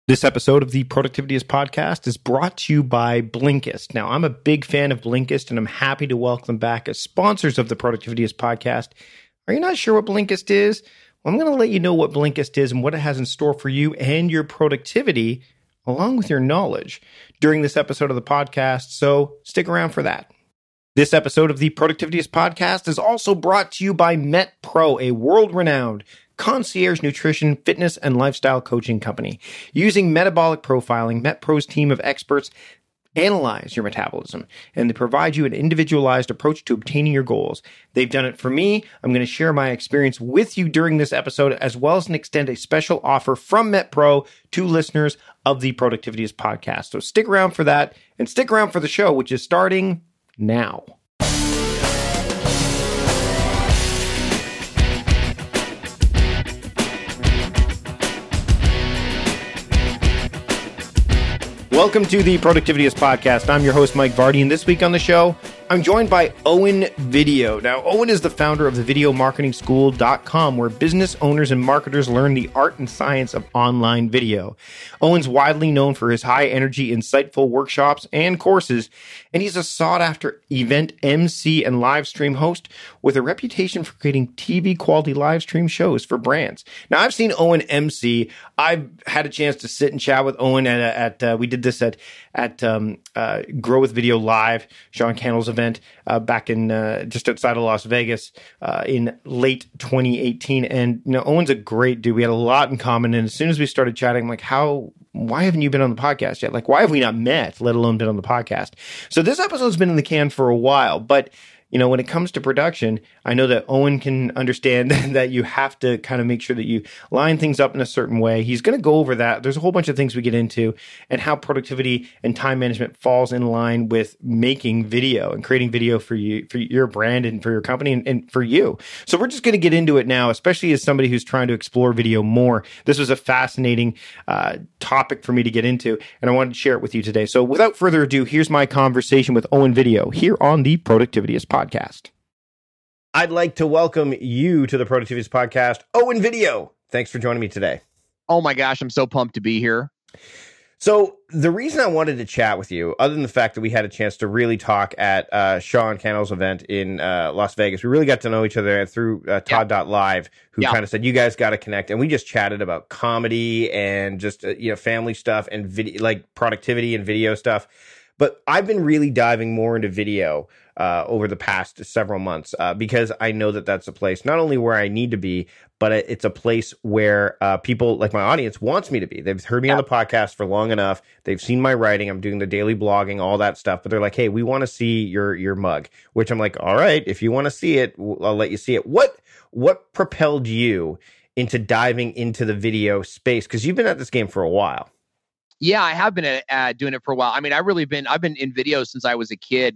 This episode of the Productivityist podcast is brought to you by Blinkist. Now, I'm a big fan of Blinkist, and I'm happy to welcome them back as sponsors of the Productivityist podcast. Are you not sure what Blinkist is? Well, I'm going to let you know what Blinkist is and what it has in store for you and your productivity, along with your knowledge, during this episode of the podcast, so stick around for that. This episode of the Productivityist podcast is also brought to you by MetPro, a world-renowned concierge nutrition, fitness, and lifestyle coaching company. Using metabolic profiling, MetPro's team of experts analyze your metabolism, and they provide you an individualized approach to obtaining your goals. They've done it for me. I'm going to share my experience with you during this episode, as well as extend a special offer from MetPro to listeners of the Productivityist podcast. So stick around for that, and stick around for the show, which is starting now. Welcome to the Productivityist podcast. I'm your host, Mike Vardy, and this week on the show, I'm joined by Owen Video. Now, Owen is the founder of the videomarketingschool.com, where business owners and marketers learn the art and science of online video. Owen's widely known for his high-energy, insightful workshops and courses, and he's a sought-after event MC and live stream host with a reputation for creating TV-quality live stream shows for brands. Now, I've seen Owen MC. I've had a chance to sit and chat with Owen we did this at Grow with Video Live, Sean Cannell's event back in just outside of Las Vegas in late 2018. And Owen's a great dude. We had a lot in common. And as soon as we started chatting, I'm like, why haven't you been on the podcast yet? Like, why have we not met, let alone been on the podcast? So this episode's been in the can for a while, but when it comes to production, I know that Owen can understand that you have to kind of make sure that you line things up in a certain way. He's going to go over that. There's a whole bunch of things we get into and how productivity and time management falls in line with making video and creating video for you, for your brand and for your company and for you. So we're just going to get into it now, especially as somebody who's trying to explore video more. This was a fascinating topic for me to get into, and I wanted to share it with you today. So without further ado, here's my conversation with Owen Video here on the Productivityist podcast. I'd like to welcome you to the Productivityist podcast, Owen Video. Thanks for joining me today. Oh my gosh, I'm so pumped to be here. So the reason I wanted to chat with you, other than the fact that we had a chance to really talk at Sean Cannell's event in Las Vegas, we really got to know each other through Todd.live, who kind of said, you guys got to connect. And we just chatted about comedy and just, family stuff and video, like productivity and video stuff. But I've been really diving more into video over the past several months because I know that that's a place not only where I need to be, but it's a place where people like my audience wants me to be. They've heard me on the podcast for long enough. They've seen my writing. I'm doing the daily blogging, all that stuff. But they're like, hey, we want to see your mug, which I'm like, all right, if you want to see it, I'll let you see it. What propelled you into diving into the video space? Because you've been at this game for a while. Yeah, I have been doing it for a while. I mean, I've been in video since I was a kid,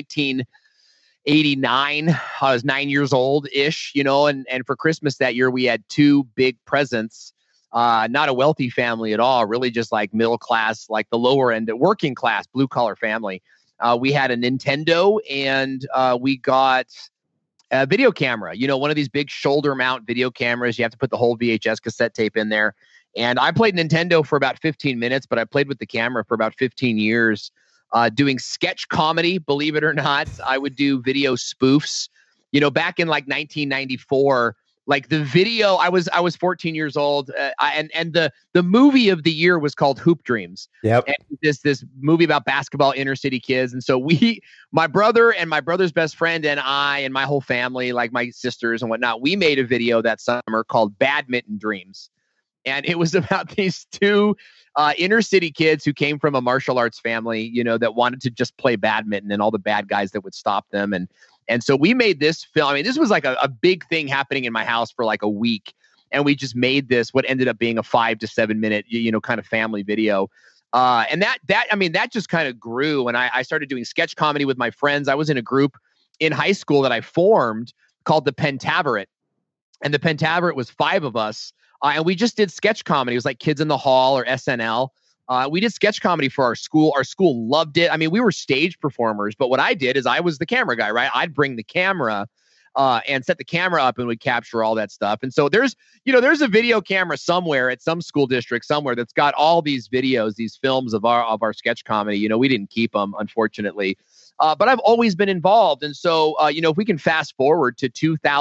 1989. I was 9 years old-ish, and for Christmas that year, we had two big presents. Not a wealthy family at all, really just like middle class, like the lower end, working class, blue collar family. We had a Nintendo and we got a video camera, one of these big shoulder mount video cameras. You have to put the whole VHS cassette tape in there. And I played Nintendo for about 15 minutes, but I played with the camera for about 15 years, doing sketch comedy, believe it or not. I would do video spoofs, back in like 1994, like the video, I was 14 years old. And the movie of the year was called Hoop Dreams. Yep. And this movie about basketball inner city kids. And so my brother and my brother's best friend and I and my whole family, like my sisters and whatnot, we made a video that summer called Badminton Dreams. And it was about these two inner city kids who came from a martial arts family, that wanted to just play badminton and all the bad guys that would stop them. And so we made this film. I mean, this was like a big thing happening in my house for like a week. And we just made this, what ended up being a 5 to 7 minute, kind of family video. And that just kind of grew. And I started doing sketch comedy with my friends. I was in a group in high school that I formed called the Pentaverate. And the Pentaverate was 5 of us. And we just did sketch comedy. It was like Kids in the Hall or SNL. We did sketch comedy for our school. Our school loved it. I mean, we were stage performers, but what I did is I was the camera guy, right? I'd bring the camera and set the camera up and would capture all that stuff. And so there's a video camera somewhere at some school district somewhere that's got all these videos, these films of our sketch comedy. We didn't keep them, unfortunately. But I've always been involved. And so, if we can fast forward to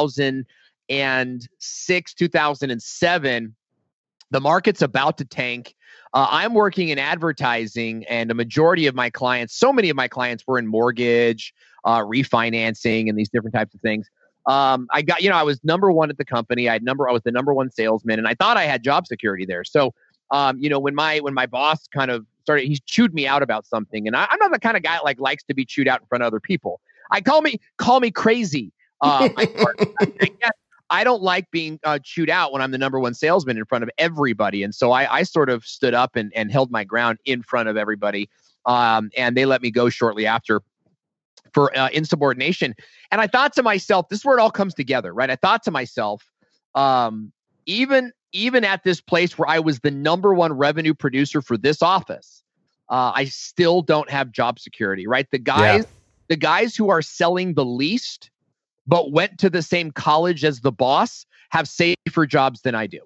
2006, 2007, the market's about to tank. I'm working in advertising, and a majority of my clients, so many of my clients were in mortgage, refinancing, and these different types of things. I was number one at the company. I was the number one salesman, and I thought I had job security there. So, when my boss kind of started, he chewed me out about something, and I'm not the kind of guy that likes to be chewed out in front of other people. Call me crazy. I don't like being chewed out when I'm the number one salesman in front of everybody. And so I sort of stood up and held my ground in front of everybody. And they let me go shortly after for insubordination. And I thought to myself, this is where it all comes together, right? I thought to myself, even at this place where I was the number one revenue producer for this office, I still don't have job security, right? The guys who are selling the least but went to the same college as the boss have safer jobs than I do.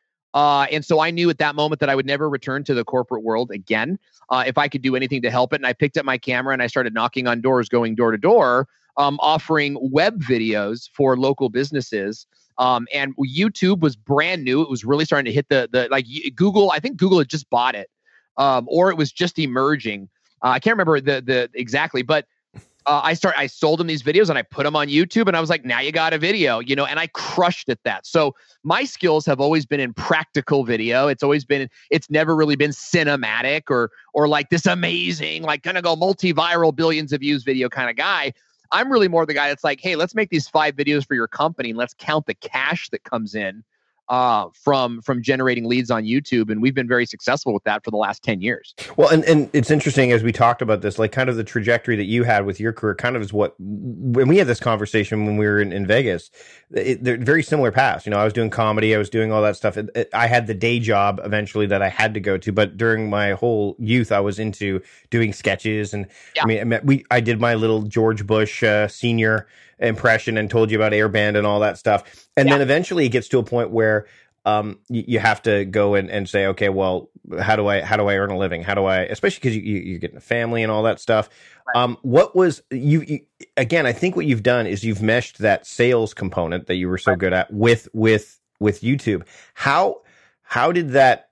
And so I knew at that moment that I would never return to the corporate world again if I could do anything to help it. And I picked up my camera and I started knocking on doors, going door to door, offering web videos for local businesses. And YouTube was brand new. It was really starting to hit the Google. I think Google had just bought it, or it was just emerging. I can't remember the exactly, but I sold them these videos and I put them on YouTube, and I was like, now you got a video, and I crushed at that. So my skills have always been in practical video. It's never really been cinematic or like this amazing, like gonna go multi-viral, billions of views video kind of guy. I'm really more the guy that's like, hey, let's make these 5 videos for your company and let's count the cash that comes in from generating leads on YouTube. And we've been very successful with that for the last 10 years. Well, and it's interesting as we talked about this, like kind of the trajectory that you had with your career kind of is what, when we had this conversation when we were in Vegas, they're very similar paths. I was doing comedy, I was doing all that stuff. I had the day job eventually that I had to go to, but during my whole youth, I was into doing sketches. And I did my little George Bush senior impression and told you about Airband and all that stuff. And then eventually it gets to a point where you have to go and say, okay, well, how do I earn a living? How do I, especially because you're getting a family and all that stuff. Right. What was you again, I think what you've done is you've meshed that sales component that you were so good at with YouTube. How did that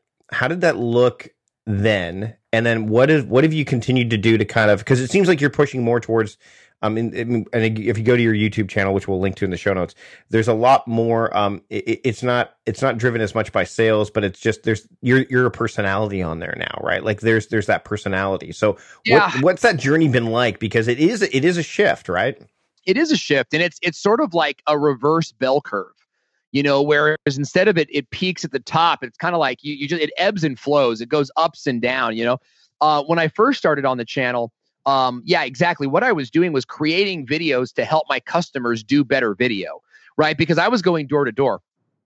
look then? And then what have you continued to do to kind of, because it seems like you're pushing more towards, and if you go to your YouTube channel, which we'll link to in the show notes, there's a lot more. It's not driven as much by sales, but it's just you're a personality on there now, right? Like there's that personality. So what's that journey been like? Because it is a shift, right? It is a shift, and it's sort of like a reverse bell curve. Whereas instead of it peaks at the top, it's kind of like it ebbs and flows. It goes ups and down. When I first started on the channel. Exactly. What I was doing was creating videos to help my customers do better video, right? Because I was going door to door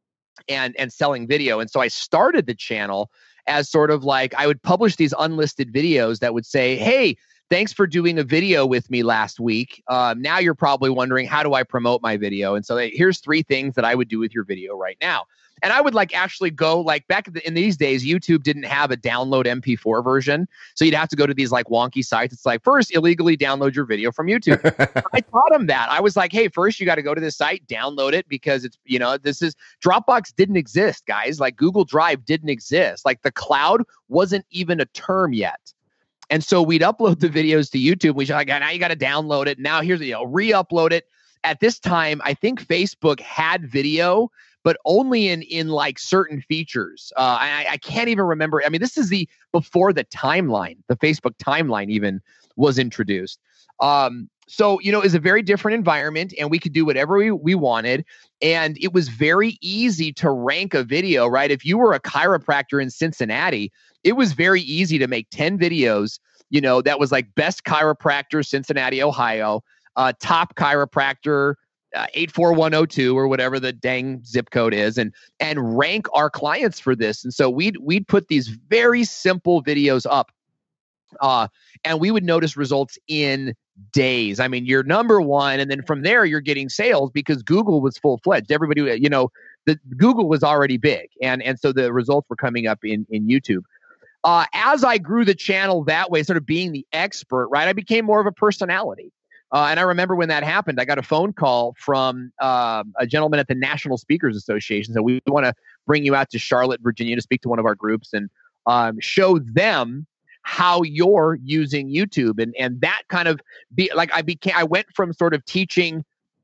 and selling video. And so I started the channel as sort of like, I would publish these unlisted videos that would say, hey, thanks for doing a video with me last week. Now you're probably wondering, how do I promote my video? And so here's 3 things that I would do with your video right now. And I would actually go back in these days, YouTube didn't have a download MP4 version. So you'd have to go to these wonky sites. It's like, first, illegally download your video from YouTube. I taught them that. I was like, hey, first you got to go to this site, download it, because it's, Dropbox didn't exist, guys. Google Drive didn't exist. The cloud wasn't even a term yet. And so we'd upload the videos to YouTube. We said, now you got to download it. Now here's re-upload it. At this time, I think Facebook had video, but only in certain features. I can't even remember. I mean, this is before the timeline, the Facebook timeline even was introduced. So, it's a very different environment, and we could do whatever we wanted. And it was very easy to rank a video, right? If you were a chiropractor in Cincinnati, it was very easy to make 10 videos, that was best chiropractor, Cincinnati, Ohio, top chiropractor, 84102 or whatever the dang zip code is, and rank our clients for this. And so we'd put these very simple videos up And we would notice results in days. I mean, you're number one, and then from there you're getting sales because Google was full fledged. Everybody, the Google was already big, and so the results were coming up in YouTube. As I grew the channel that way, sort of being the expert, right, I became more of a personality. And I remember when that happened, I got a phone call from a gentleman at the National Speakers Association. So we want to bring you out to Charlotte, Virginia to speak to one of our groups and show them how you're using YouTube. And that kind of I went from sort of teaching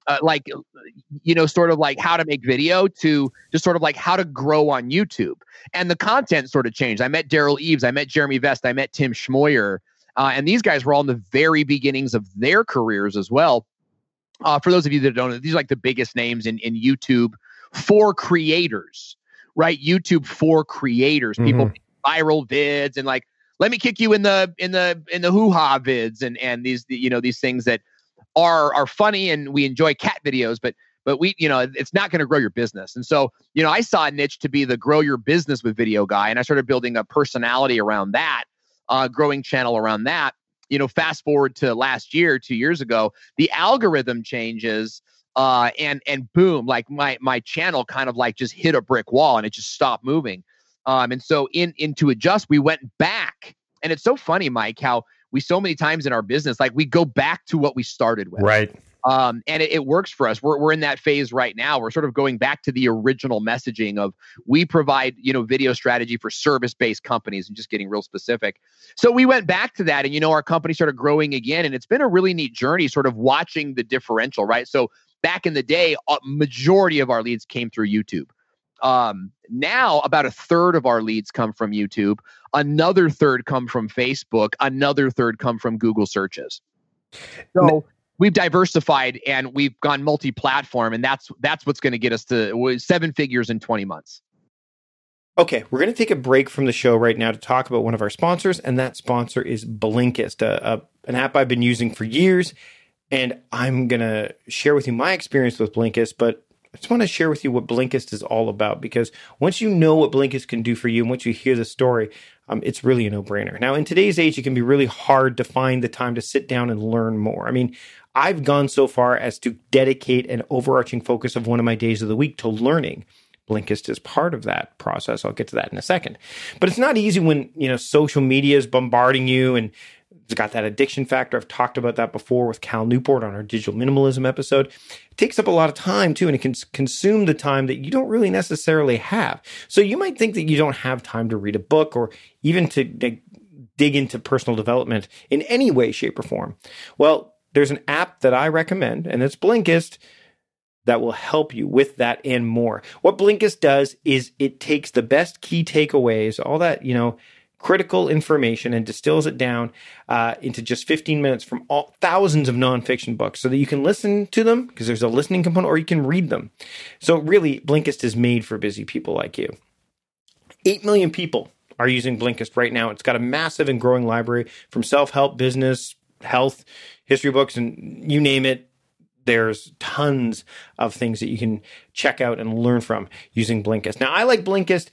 sort of like how to make video to just sort of like how to grow on YouTube. And the content sort of changed. I met Daryl Eves, I met Jeremy Vest, I met Tim Schmoyer. And these guys were all in the very beginnings of their careers as well. For those of you that don't know, these are like the biggest names in YouTube for creators, right? YouTube for creators, people viral vids and like, let me kick you in the hoo-ha vids and these things that are funny, and we enjoy cat videos, but we, it's not going to grow your business. And so, I saw a niche to be the grow your business with video guy, and I started building a personality around that, growing channel around that. Fast forward to last year, 2 years ago, the algorithm changes, and boom, like my channel kind of like just hit a brick wall and it just stopped moving. And so to adjust, we went back, and it's so funny, Mike, how we so many times in our business, like we go back to what we started with. Right. And it works for us. We're in that phase right now. We're sort of going back to the original messaging of we provide, video strategy for service-based companies and just getting real specific. So we went back to that, and, our company started growing again. And it's been a really neat journey sort of watching the differential, right? So back in the day, a majority of our leads came through YouTube. Now about a third of our leads come from YouTube, another third come from Facebook, another third come from Google searches. So we've diversified and we've gone multi-platform, and that's what's going to get us to 7 figures in 20 months. Okay, we're going to take a break from the show right now to talk about one of our sponsors, and that sponsor is Blinkist, an app I've been using for years, and I'm going to share with you my experience with Blinkist, but I just want to share with you what Blinkist is all about, because once you know what Blinkist can do for you and once you hear the story, it's really a no-brainer. Now, in today's age, it can be really hard to find the time to sit down and learn more. I mean, I've gone so far as to dedicate an overarching focus of one of my days of the week to learning. Blinkist is part of that process. I'll get to that in a second. But it's not easy when, social media is bombarding you, and it's got that addiction factor. I've talked about that before with Cal Newport on our digital minimalism episode. It takes up a lot of time too, and it can consume the time that you don't really necessarily have. So you might think that you don't have time to read a book or even to dig into personal development in any way, shape, or form. Well, there's an app that I recommend, and it's Blinkist, that will help you with that and more. What Blinkist does is it takes the best key takeaways, all that, critical information, and distills it down into just 15 minutes from thousands of nonfiction books so that you can listen to them, because there's a listening component, or you can read them. So really, Blinkist is made for busy people like you. 8 million people are using Blinkist right now. It's got a massive and growing library from self-help, business, health, history books, and you name it. There's tons of things that you can check out and learn from using Blinkist. Now, I like Blinkist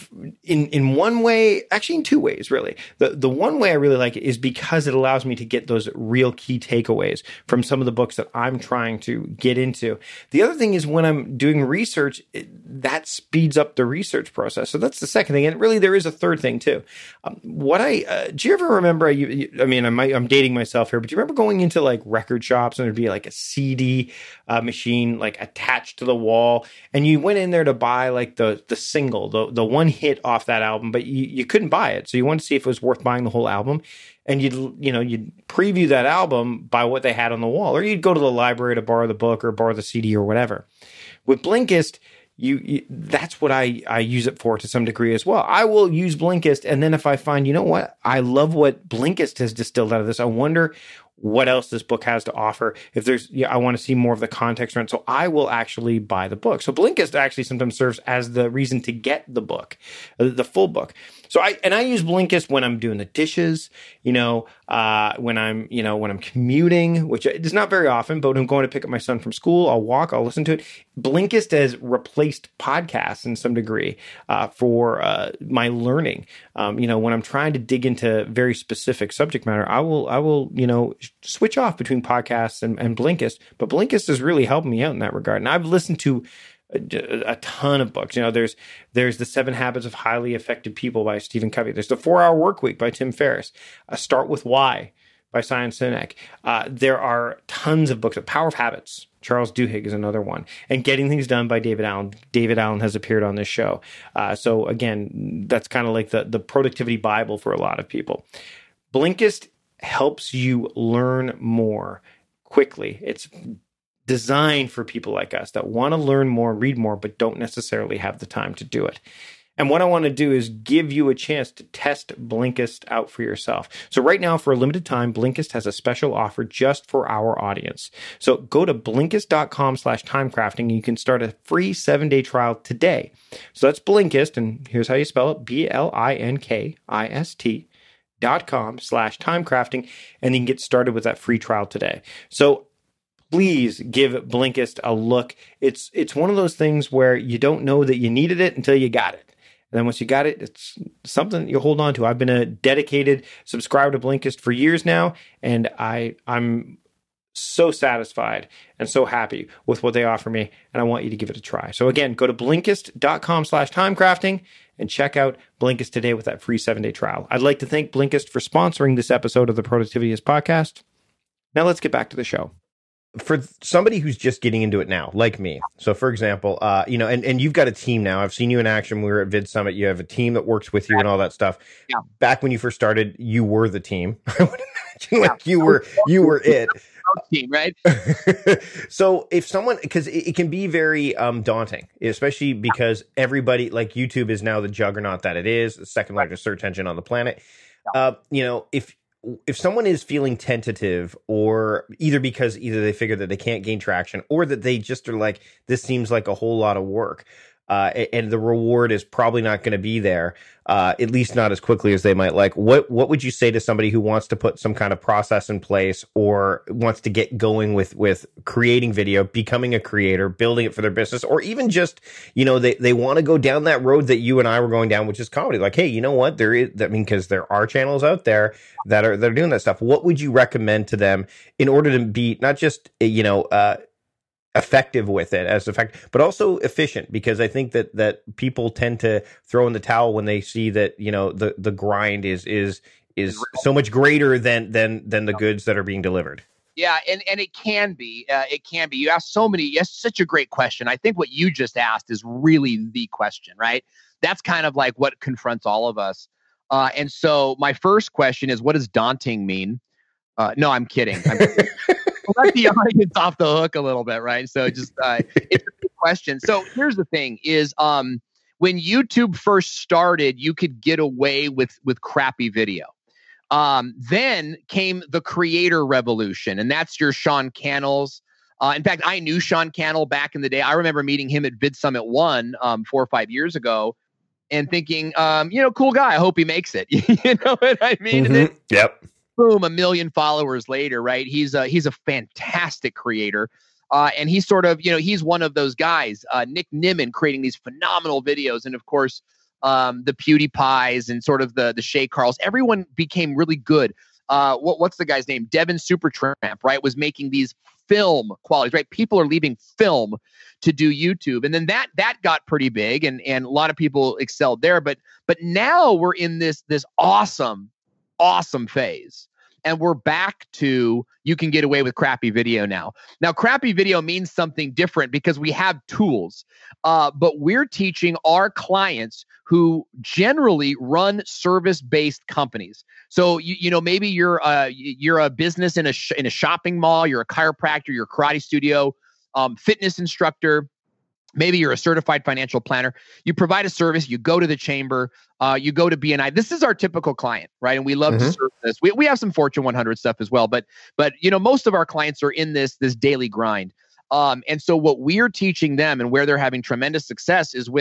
in one way, actually in two ways, really. The one way I really like it is because it allows me to get those real key takeaways from some of the books that I'm trying to get into. The other thing is when I'm doing research, that speeds up the research process. So that's the second thing. And really, there is a third thing too. Do you ever remember, I'm dating myself here, but do you remember going into like record shops and there'd be like a CD machine like attached to the wall, and you went in there to buy like the single, the one hit off that album, but you couldn't buy it. So you wanted to see if it was worth buying the whole album, and you'd preview that album by what they had on the wall, or you'd go to the library to borrow the book or borrow the CD or whatever. With Blinkist, that's what I use it for to some degree as well. I will use Blinkist, and then if I find, I love what Blinkist has distilled out of this, I wonder what else this book has to offer. If I want to see more of the context around it, so I will actually buy the book. So Blinkist actually sometimes serves as the reason to get the book, the full book. So I use Blinkist when I'm doing the dishes, when I'm commuting, which is not very often, but when I'm going to pick up my son from school, I'll walk, I'll listen to it. Blinkist has replaced podcasts in some degree for my learning. When I'm trying to dig into very specific subject matter, I will switch off between podcasts and Blinkist. But Blinkist is really helping me out in that regard. And I've listened to a ton of books. There's The 7 Habits of Highly Effective People by Stephen Covey. There's The 4-Hour Workweek by Tim Ferriss. Start With Why by Simon Sinek. There are tons of books. Power of Habits. Charles Duhigg is another one. And Getting Things Done by David Allen. David Allen has appeared on this show. So again, that's kind of like the productivity Bible for a lot of people. Blinkist helps you learn more quickly. It's designed for people like us that want to learn more, read more, but don't necessarily have the time to do it. And what I want to do is give you a chance to test Blinkist out for yourself. So right now, for a limited time, Blinkist has a special offer just for our audience. So go to Blinkist.com/timecrafting and you can start a free 7-day trial today. So that's Blinkist, and here's how you spell it, Blinkist.com/timecrafting, and you can get started with that free trial today. So please give Blinkist a look. It's one of those things where you don't know that you needed it until you got it. And then once you got it, it's something you hold on to. I've been a dedicated subscriber to Blinkist for years now, and I'm so satisfied and so happy with what they offer me, and I want you to give it a try. So again, go to Blinkist.com/timecrafting and check out Blinkist today with that free 7-day trial. I'd like to thank Blinkist for sponsoring this episode of the Productivity is Podcast. Now let's get back to the show. For somebody who's just getting into it now, like me. So for example, and you've got a team now. I've seen you in action. We were at Vid Summit. You have a team that works with you and all that stuff. Yeah. Back when you first started, you were the team. I would imagine you were it. Team, right? So if someone, because it can be very daunting, especially because everybody, like YouTube is now the juggernaut that it is, the second largest search engine on the planet. If someone is feeling tentative, or either they figure that they can't gain traction, or that they just are like, this seems like a whole lot of work, and the reward is probably not going to be there, at least not as quickly as they might like, what would you say to somebody who wants to put some kind of process in place, or wants to get going with creating video, becoming a creator, building it for their business, or even just, they want to go down that road that you and I were going down, which is comedy? Like, hey, you know what? Because there are channels out there that are doing that stuff. What would you recommend to them in order to be not just, effective with it as effective, but also efficient? Because I think that people tend to throw in the towel when they see that, the grind is so much greater than the goods that are being delivered. Yeah. And it can be, you asked such a great question. I think what you just asked is really the question, right? That's kind of like what confronts all of us. And so my first question is, what does daunting mean? No, I'm kidding. Let the audience off the hook a little bit, right? So just it's a good question. So here's the thing: is when YouTube first started, you could get away with crappy video. Then came the creator revolution, and that's your Sean Cannell's. In fact, I knew Sean Cannell back in the day. I remember meeting him at Vid Summit 1 4 or 5 years ago, and thinking, cool guy. I hope he makes it. You know what I mean? Mm-hmm. Yep. Boom, 1 million followers later, right? He's a fantastic creator. And he's sort of, he's one of those guys, Nick Nimmin, creating these phenomenal videos. And of course, the PewDiePies and sort of the Shay Carls, everyone became really good. What's the guy's name? Devin Supertramp, right? Was making these film qualities, right? People are leaving film to do YouTube. And then that got pretty big, and a lot of people excelled there. But now we're in this awesome phase. And we're back to, you can get away with crappy video now. Now, crappy video means something different because we have tools, but we're teaching our clients who generally run service-based companies. So, maybe you're a business in a shopping mall, you're a chiropractor, you're a karate studio, fitness instructor. Maybe you're a certified financial planner. You provide a service. You go to the chamber. You go to BNI. This is our typical client, right? And we love to serve this. We have some Fortune 100 stuff as well, but most of our clients are in this daily grind. And so what we're teaching them, and where they're having tremendous success, is with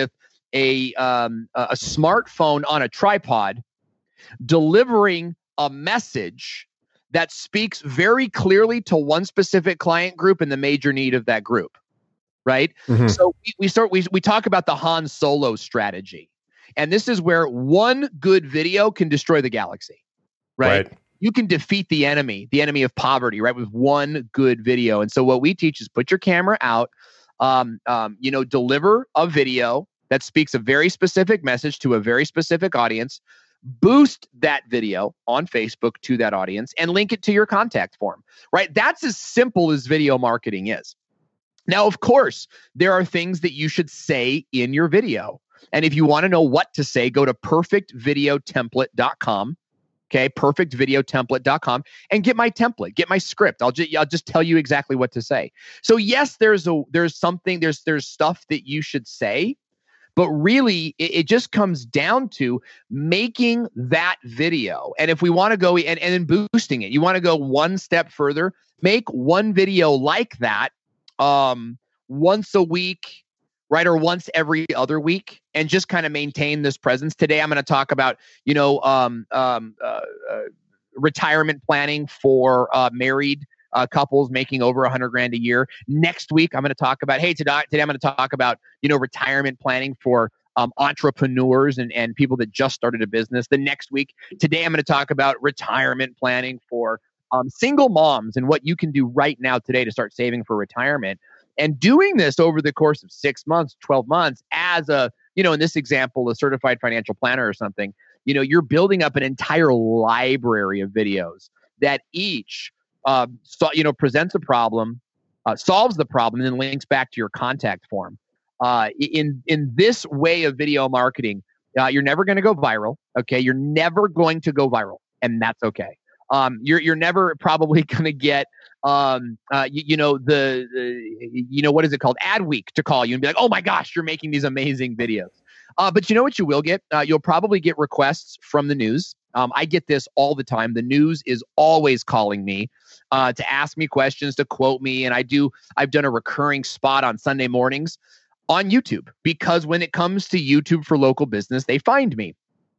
a smartphone on a tripod, delivering a message that speaks very clearly to one specific client group and the major need of that group, right? Mm-hmm. So we talk about the Han Solo strategy, and this is where one good video can destroy the galaxy, right? You can defeat the enemy of poverty, right, with one good video. And so what we teach is put your camera out, deliver a video that speaks a very specific message to a very specific audience, boost that video on Facebook to that audience, and link it to your contact form, right? That's as simple as video marketing is. Now, of course, there are things that you should say in your video. And if you want to know what to say, go to perfectvideotemplate.com. Okay, perfectvideotemplate.com, and get my template, get my script. I'll just tell you exactly what to say. So yes, there's stuff that you should say, but really it just comes down to making that video. And if we want to go and then boosting it, you want to go one step further, make one video like that once a week, right? Or once every other week, and just kind of maintain this presence. Today, I'm going to talk about, retirement planning for married couples making over $100,000 a year. Next week, I'm going to talk about, today I'm going to talk about, retirement planning for entrepreneurs and people that just started a business. The next week, today, I'm going to talk about retirement planning for single moms and what you can do right now today to start saving for retirement. And doing this over the course of 6 months, 12 months as in this example, a certified financial planner or something, you're building up an entire library of videos that each, presents a problem, solves the problem, and then links back to your contact form. In this way of video marketing, you're never going to go viral. Okay. You're never going to go viral, and that's okay. You're never probably going to get, what is it called? Adweek to call you and be like, oh my gosh, you're making these amazing videos. But you know what you will get? You'll probably get requests from the news. I get this all the time. The news is always calling me to ask me questions, to quote me. And I've done a recurring spot on Sunday mornings on YouTube, because when it comes to YouTube for local business, they find me.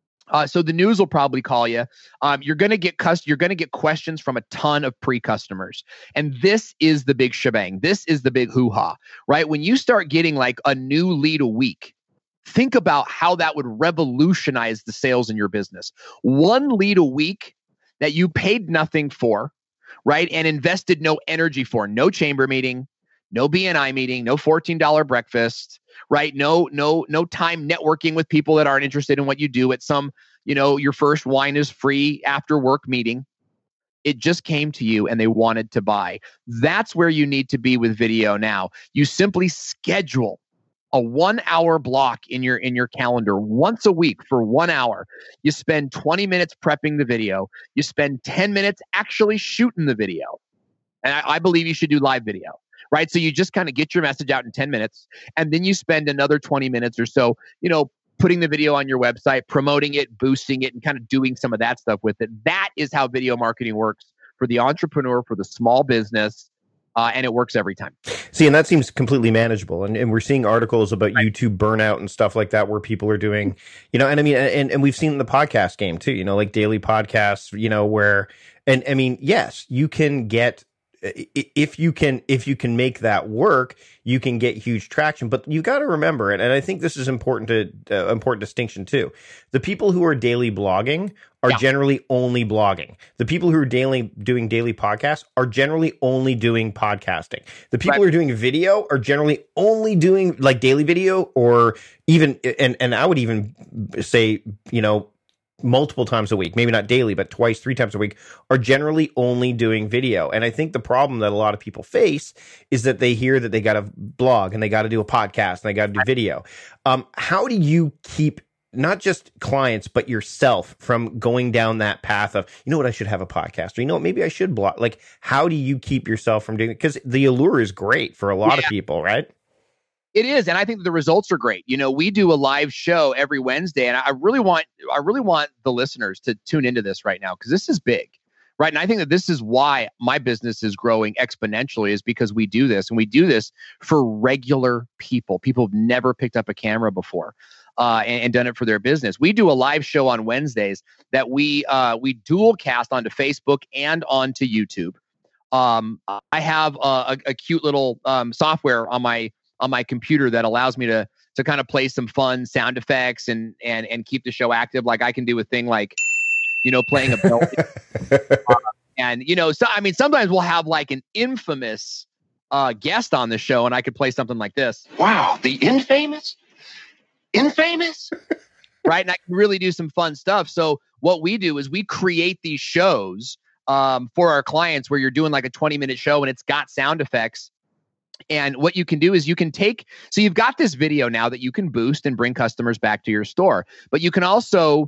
So the news will probably call you. You're going to get questions from a ton of pre-customers. And this is the big shebang. This is the big hoo-ha, right? When you start getting like a new lead a week, think about how that would revolutionize the sales in your business. One lead a week that you paid nothing for, right? And invested no energy for, no chamber meeting, no BNI meeting, no $14 breakfast, right? No time networking with people that aren't interested in what you do at some, your first wine is free after work meeting. It just came to you and they wanted to buy. That's where you need to be with video now. You simply schedule a 1 hour block in your calendar once a week for 1 hour. You spend 20 minutes prepping the video. You spend 10 minutes actually shooting the video. And I believe you should do live video. Right. So you just kind of get your message out in 10 minutes, and then you spend another 20 minutes or so, putting the video on your website, promoting it, boosting it, and kind of doing some of that stuff with it. That is how video marketing works for the entrepreneur, for the small business. And it works every time. See, and that seems completely manageable. And we're seeing articles about YouTube burnout and stuff like that, where people are doing, and I mean, and we've seen in the podcast game too, like daily podcasts, where, and I mean, yes, you can get, if you can make that work, you can get huge traction. But you got to remember it, and I think this is important distinction too. The people who are daily blogging are generally only blogging. The people who are doing daily podcasts are generally only doing podcasting. The people who are doing video are generally only doing like daily video, or even and I would even say, multiple times a week, maybe not daily, but twice, 3 times a week, are generally only doing video. And I think the problem that a lot of people face is that they hear that they got to blog and they got to do a podcast and they got to do video. How do you keep not just clients, but yourself from going down that path of, I should have a podcast, or, maybe I should blog? Like, how do you keep yourself from doing it? Because the allure is great for a lot of people, right? It is, and I think the results are great. We do a live show every Wednesday, and I really want the listeners to tune into this right now, because this is big, right? And I think that this is why my business is growing exponentially, is because we do this, and we do this for regular people who've never picked up a camera before. and done it for their business. We do a live show on Wednesdays that we dual cast onto Facebook and onto YouTube. I have a cute little software on my computer that allows me to kind of play some fun sound effects and keep the show active. Like I can do a thing like, playing a bell. And, so, I mean, sometimes we'll have like an infamous guest on the show and I could play something like this. Wow, the infamous? Right? And I can really do some fun stuff. So what we do is we create these shows for our clients where you're doing like a 20-minute show and it's got sound effects. And what you can do is so you've got this video now that you can boost and bring customers back to your store, but you can also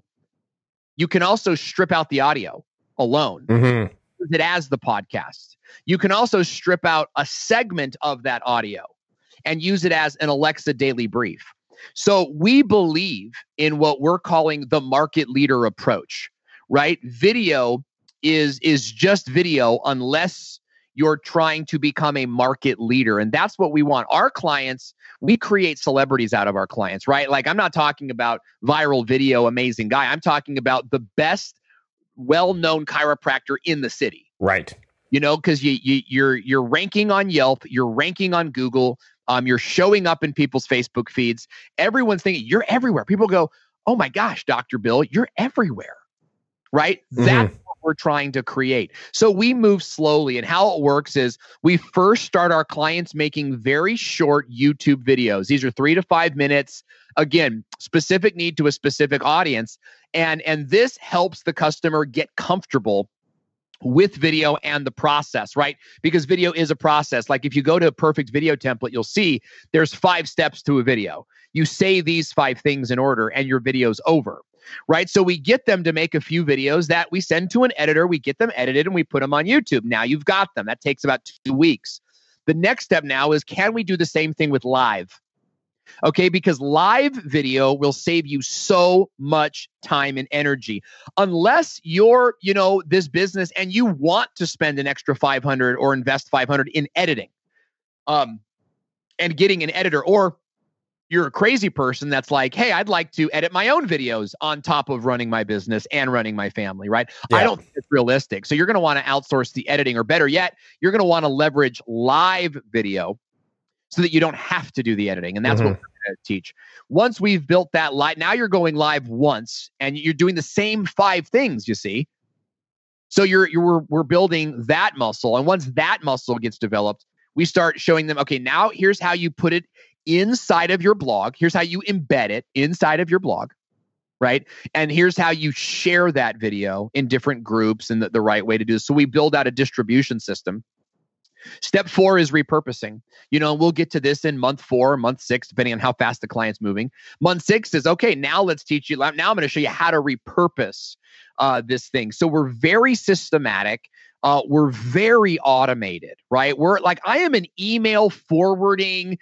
strip out the audio alone. Mm-hmm. Use it as the podcast. You can also strip out a segment of that audio and use it as an Alexa daily brief. So we believe in what we're calling the market leader approach, right? Video is just video unless you're trying to become a market leader. And that's what we want. Our clients, we create celebrities out of our clients, right? Like I'm not talking about viral video, amazing guy. I'm talking about the best well-known chiropractor in the city. Right. Because you're ranking on Yelp, you're ranking on Google, you're showing up in people's Facebook feeds. Everyone's thinking you're everywhere. People go, oh my gosh, Dr. Bill, you're everywhere. Right? Mm-hmm. That's what we're trying to create. So we move slowly. And how it works is we first start our clients making very short YouTube videos. These are 3 to 5 minutes. Again, specific need to a specific audience. And this helps the customer get comfortable with video and the process, right? Because video is a process. Like if you go to a perfect video template, you'll see there's 5 steps to a video. You say these 5 things in order and your video's over. Right? So we get them to make a few videos that we send to an editor. We get them edited and we put them on YouTube. Now you've got them. That takes about 2 weeks. The next step now is, can we do the same thing with live? Okay, because live video will save you so much time and energy. Unless you're, this business and you want to spend an extra $500 or invest $500 in editing, and getting an editor, or you're a crazy person that's like, hey, I'd like to edit my own videos on top of running my business and running my family, right? Yeah. I don't think it's realistic. So you're going to want to outsource the editing, or better yet, you're going to want to leverage live video so that you don't have to do the editing. And that's what we're going to teach. Once we've built that live, now you're going live once and you're doing the same 5 things, you see. So we're building that muscle. And once that muscle gets developed, we start showing them, okay, now here's how you put it inside of your blog. Here's how you embed it inside of your blog, right? And here's how you share that video in different groups and the right way to do this. So we build out a distribution system. Step 4 is repurposing. We'll get to this in month 4, month 6, depending on how fast the client's moving. Month 6 is, okay, now let's teach you. Now I'm going to show you how to repurpose this thing. So we're very systematic. We're very automated, right? We're like, I am an email forwarding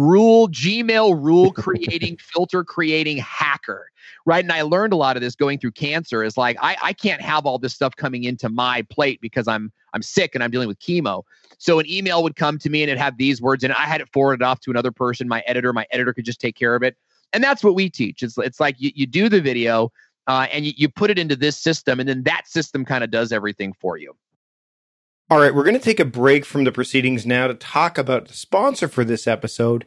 Gmail rule creating, filter creating hacker, right? And I learned a lot of this going through cancer. Is like, I can't have all this stuff coming into my plate because I'm sick and I'm dealing with chemo. So an email would come to me and it'd have these words in it. I had it forwarded off to another person, my editor could just take care of it. And that's what we teach. It's like you do the video and you put it into this system, and then that system kind of does everything for you. All right, we're going to take a break from the proceedings now to talk about the sponsor for this episode,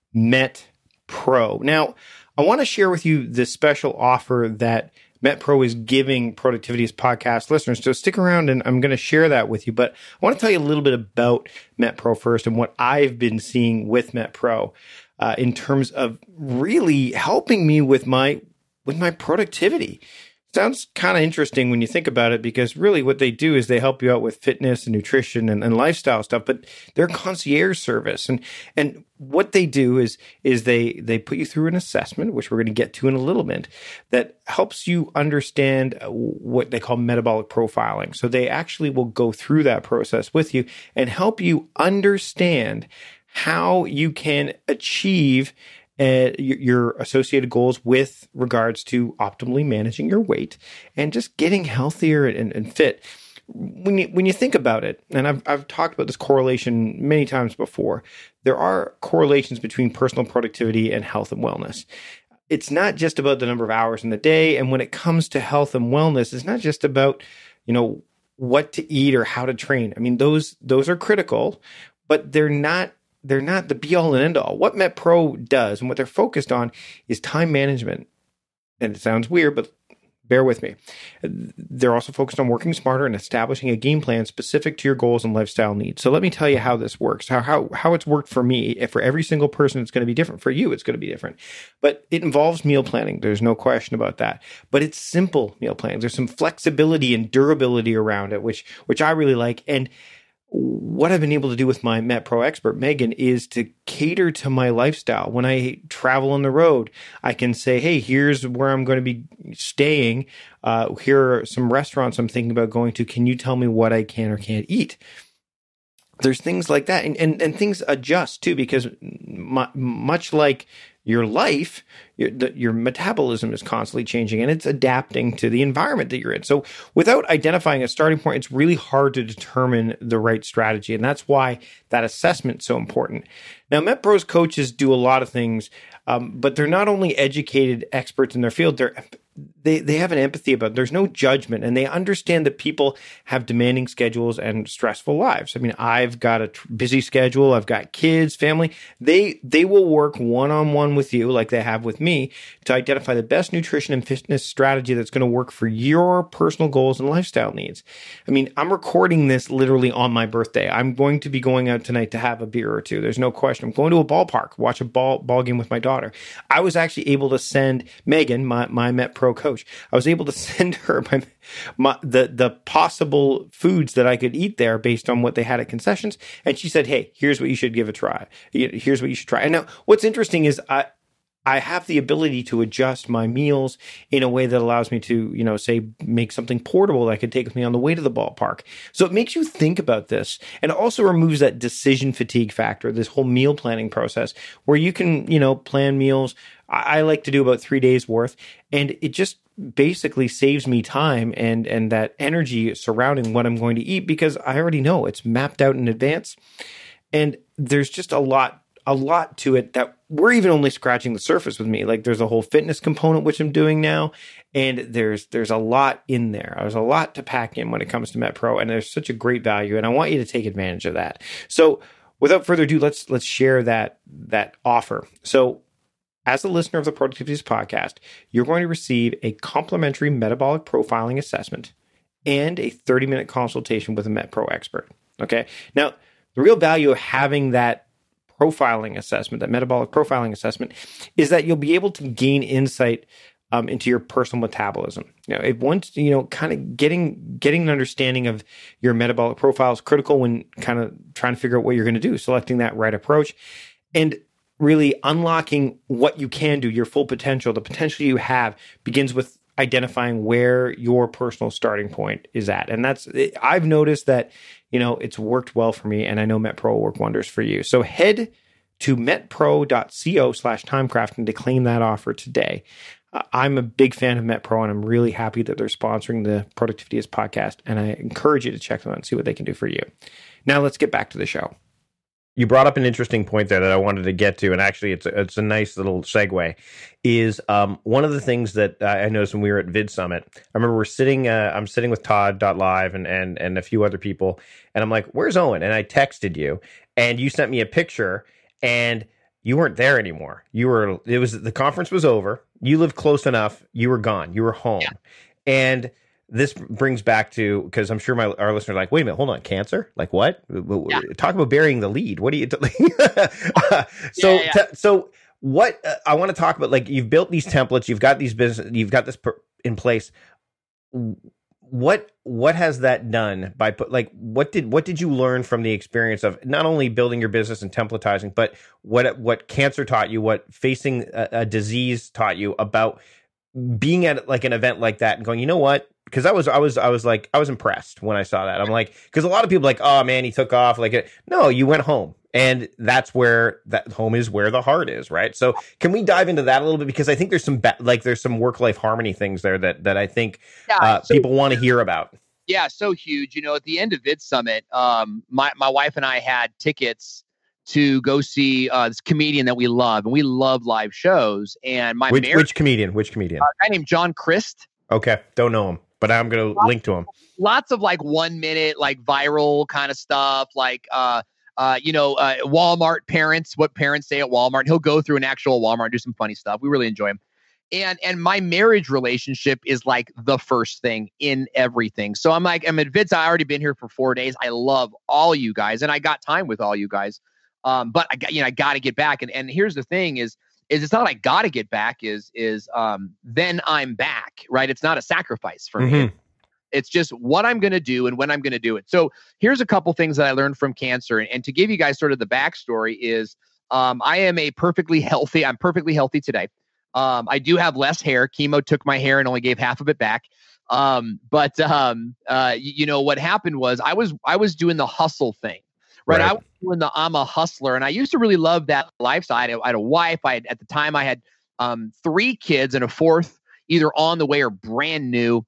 MetPro. Now, I want to share with you this special offer that MetPro is giving Productivityist podcast listeners. So stick around and I'm going to share that with you. But I want to tell you a little bit about MetPro first and what I've been seeing with MetPro in terms of really helping me with my productivity. Sounds kind of interesting when you think about it, because really what they do is they help you out with fitness and nutrition and lifestyle stuff, but they're concierge service. And what they do is they put you through an assessment, which we're going to get to in a little bit, that helps you understand what they call metabolic profiling. So they actually will go through that process with you and help you understand how you can achieve your associated goals with regards to optimally managing your weight and just getting healthier and fit. When you think about it, and I've talked about this correlation many times before, there are correlations between personal productivity and health and wellness. it's not just about the number of hours in the day. And when it comes to health and wellness, it's not just about, what to eat or how to train. I mean, those are critical, but they're not the be all and end all. What MetPro does and what they're focused on is time management. And it sounds weird, but bear with me. They're also focused on working smarter and establishing a game plan specific to your goals and lifestyle needs. So let me tell you how this works, how it's worked for me. If for every single person, it's going to be different. For you, it's going to be different. But it involves meal planning. There's no question about that. But it's simple meal planning. There's some flexibility and durability around it, which I really like. And what I've been able to do with my MetPro expert, Megan, is to cater to my lifestyle. When I travel on the road, I can say, hey, here's where I'm going to be staying. Here are some restaurants I'm thinking about going to. Can you tell me what I can or can't eat? There's things like that. And things adjust too, because much like your life, your metabolism is constantly changing and it's adapting to the environment that you're in. So without identifying a starting point, it's really hard to determine the right strategy. And that's why that assessment is so important. Now, MetPro's coaches do a lot of things, but they're not only educated experts in their field, they have an empathy about it. There's no judgment, and they understand that people have demanding schedules and stressful lives. I mean, I've got a busy schedule. I've got kids, family. They will work one-on-one with you like they have with me to identify the best nutrition and fitness strategy that's going to work for your personal goals and lifestyle needs. I mean, I'm recording this literally on my birthday. I'm going to be going out tonight to have a beer or two. There's no question. I'm going to a ballpark, watch a ball game with my daughter. I was actually able to send Megan, my MetPro coach, I was able to send her the possible foods that I could eat there based on what they had at concessions. And she said, hey, here's what you should give a try. Here's what you should try. And now what's interesting is I have the ability to adjust my meals in a way that allows me to, say, make something portable that I could take with me on the way to the ballpark. So it makes you think about this, and it also removes that decision fatigue factor, this whole meal planning process where you can, plan meals. I like to do about 3 days worth, and it just basically saves me time and that energy surrounding what I'm going to eat because I already know it's mapped out in advance. And there's just a lot to it that we're even only scratching the surface with me. Like there's a whole fitness component, which I'm doing now. And there's a lot in there. There's a lot to pack in when it comes to MetPro, and there's such a great value. And I want you to take advantage of that. So without further ado, let's share that offer. So as a listener of the Productivityist podcast, you're going to receive a complimentary metabolic profiling assessment and a 30-minute consultation with a MetPro expert. Okay. Now, the real value of having that profiling assessment, that metabolic profiling assessment, is that you'll be able to gain insight into your personal metabolism. Kind of getting an understanding of your metabolic profile is critical when kind of trying to figure out what you're going to do, selecting that right approach, and really unlocking what you can do, your full potential. The potential you have begins with identifying where your personal starting point is at. And I've noticed that, it's worked well for me, and I know MetPro will work wonders for you. So head to metpro.co/timecrafting to claim that offer today. I'm a big fan of MetPro, and I'm really happy that they're sponsoring the Productivityist podcast, and I encourage you to check them out and see what they can do for you. Now let's get back to the show. You brought up an interesting point there that I wanted to get to, and actually it's a nice little segue, is one of the things that I noticed when we were at Vid Summit. I remember I'm sitting with Todd.live and a few other people, and I'm like, where's Owen? And I texted you, and you sent me a picture, and you weren't there anymore. The conference was over. You lived close enough. You were gone. You were home. Yeah. And this brings back to, because I'm sure our listeners are like, wait a minute, hold on, cancer? Like what? Yeah. Talk about burying the lead. What do you? So what I want to talk about, like you've built these templates, you've got these business, you've got this in place. What has that done by what did you learn from the experience of not only building your business and templatizing, but what cancer taught you, what facing a disease taught you about being at like an event like that and going, you know what? Because I was impressed when I saw that. I'm like, because a lot of people are like, oh man, he took off. No, you went home, and that's where that home is, where the heart is, right? So can we dive into that a little bit? Because I think there's some there's some work-life harmony things there that I think people want to hear about. Yeah, so huge. At the end of Vid Summit, my wife and I had tickets to go see this comedian that we love, and we love live shows. And which comedian? Which comedian? A guy named John Crist. Okay, don't know him, but I'm gonna link to him. Lots of like 1 minute, like viral kind of stuff, like Walmart parents, what parents say at Walmart. He'll go through an actual Walmart and do some funny stuff. We really enjoy him. And my marriage relationship is like the first thing in everything. So I'm at Vitz. I already been here for 4 days. I love all you guys, and I got time with all you guys. But I got to get back. And here's the thing is it's not I got to get back then I'm back, right? It's not a sacrifice for me. It's just what I'm going to do and when I'm going to do it. So here's a couple things that I learned from cancer. And to give you guys sort of the backstory is I'm perfectly healthy today. I do have less hair. Chemo took my hair and only gave half of it back. What happened was I was doing the hustle thing, right? I was doing I'm a hustler, and I used to really love that lifestyle. I had a wife. At the time I had 3 kids and a 4th either on the way or brand new.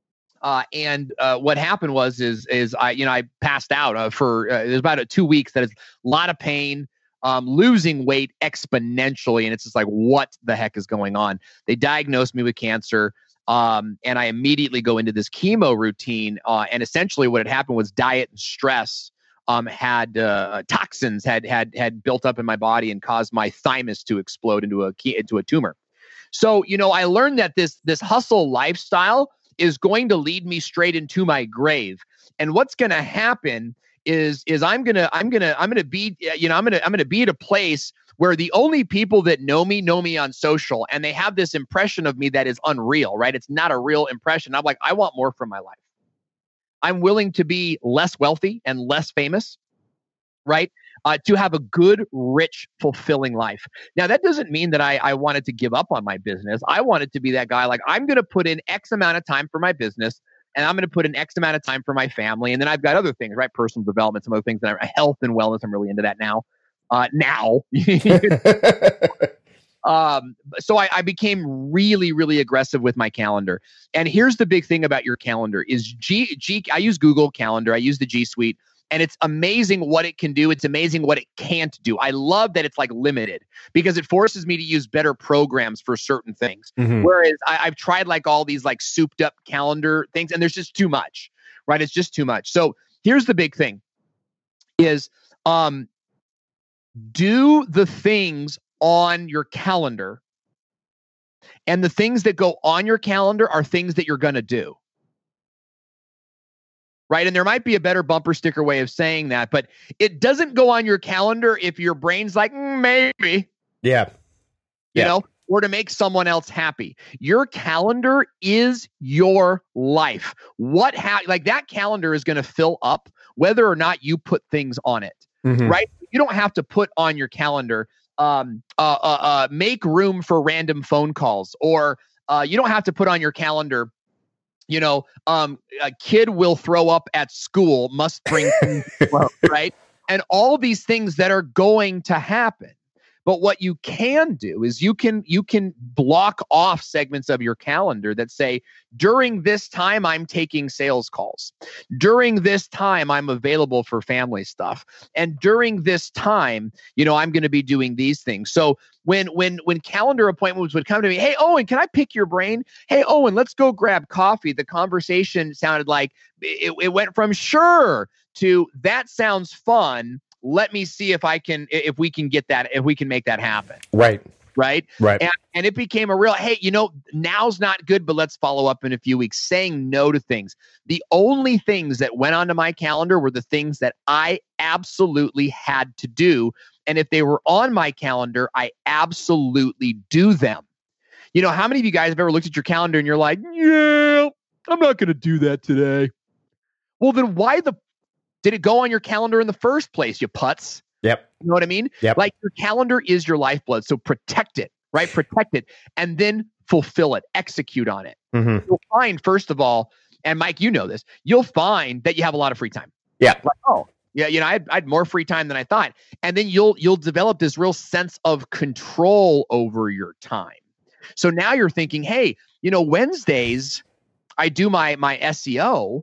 What happened was I passed out for it was about 2 weeks. That is a lot of pain. Losing weight exponentially. And it's just like, what the heck is going on? They diagnosed me with cancer. And I immediately go into this chemo routine. And essentially what had happened was diet and stress had toxins had built up in my body and caused my thymus to explode into a tumor. So, I learned that this hustle lifestyle is going to lead me straight into my grave. And what's going to happen is I'm gonna be at a place where the only people that know me on social, and they have this impression of me that is unreal, right? It's not a real impression. I'm like, I want more from my life. I'm willing to be less wealthy and less famous, right? To have a good, rich, fulfilling life. Now, that doesn't mean that I wanted to give up on my business. I wanted to be that guy, like, I'm going to put in X amount of time for my business, and I'm going to put in X amount of time for my family. And then I've got other things, right? Personal development, some other things that are health and wellness. I'm really into that now. So I became really, really aggressive with my calendar. And here's the big thing about your calendar is I use Google Calendar. I use the G Suite. And it's amazing what it can do. It's amazing what it can't do. I love that it's like limited because it forces me to use better programs for certain things. Whereas I've tried like all these like souped up calendar things, and there's just too much, right? It's just too much. So here's the big thing is do the things on your calendar, and the things that go on your calendar are things that you're going to do. Right. And there might be a better bumper sticker way of saying that, but it doesn't go on your calendar if your brain's like, maybe. Yeah. You know, or to make someone else happy. Your calendar is your life. Like that calendar is going to fill up whether or not you put things on it. Right. You don't have to put on your calendar, make room for random phone calls, or you don't have to put on your calendar, a kid will throw up at school, must bring things home, right? And all these things that are going to happen. But what you can do is you can block off segments of your calendar that say, during this time, I'm taking sales calls. During this time, I'm available for family stuff. And during this time, I'm going to be doing these things. So when calendar appointments would come to me, hey, Owen, can I pick your brain? Hey, Owen, let's go grab coffee. The conversation sounded like it went from sure to that sounds fun. Let me see if we can get that, if we can make that happen. Right. And it became a real, hey, now's not good, but let's follow up in a few weeks, saying no to things. The only things that went onto my calendar were the things that I absolutely had to do. And if they were on my calendar, I absolutely do them. How many of you guys have ever looked at your calendar and you're like, yeah, I'm not going to do that today? Well, then why did it go on your calendar in the first place, you putz? Yep. You know what I mean? Yep. Like your calendar is your lifeblood. So protect it, right? Protect it and then fulfill it, execute on it. You'll find, first of all, and Mike, you know this, you'll find that you have a lot of free time. Yeah. Like, oh, yeah, I had more free time than I thought. And then you'll develop this real sense of control over your time. So now you're thinking, hey, Wednesdays, I do my SEO.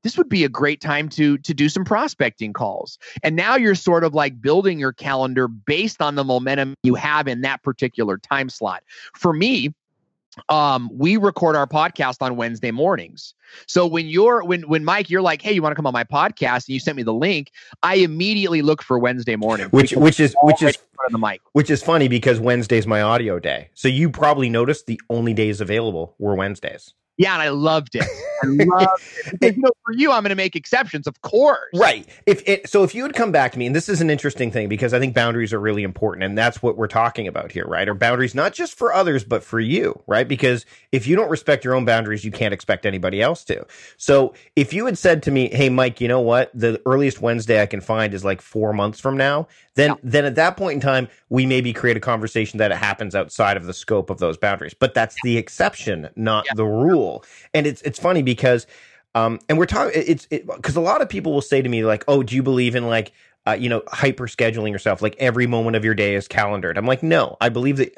this would be a great time to do some prospecting calls. And now you're sort of like building your calendar based on the momentum you have in that particular time slot. For me, we record our podcast on Wednesday mornings. So when Mike, you're like, hey, you want to come on my podcast, and you sent me the link, I immediately look for Wednesday morning, which is the mic. Which is funny because Wednesday's my audio day. So you probably noticed the only days available were Wednesdays. Yeah, and I loved it. I loved it. Because, for you, I'm going to make exceptions, of course. Right. If you would come back to me, and this is an interesting thing because I think boundaries are really important, and that's what we're talking about here, right? Or boundaries not just for others, but for you, right? Because if you don't respect your own boundaries, you can't expect anybody else to. So if you had said to me, hey, Mike, you know what? The earliest Wednesday I can find is like 4 months from now. Then at that point in time, we maybe create a conversation that it happens outside of the scope of those boundaries. But that's the exception, not the rule. And it's funny because, and we're talking, because a lot of people will say to me like, oh, do you believe in like, hyper scheduling yourself? Like every moment of your day is calendared. I'm like, no, I believe that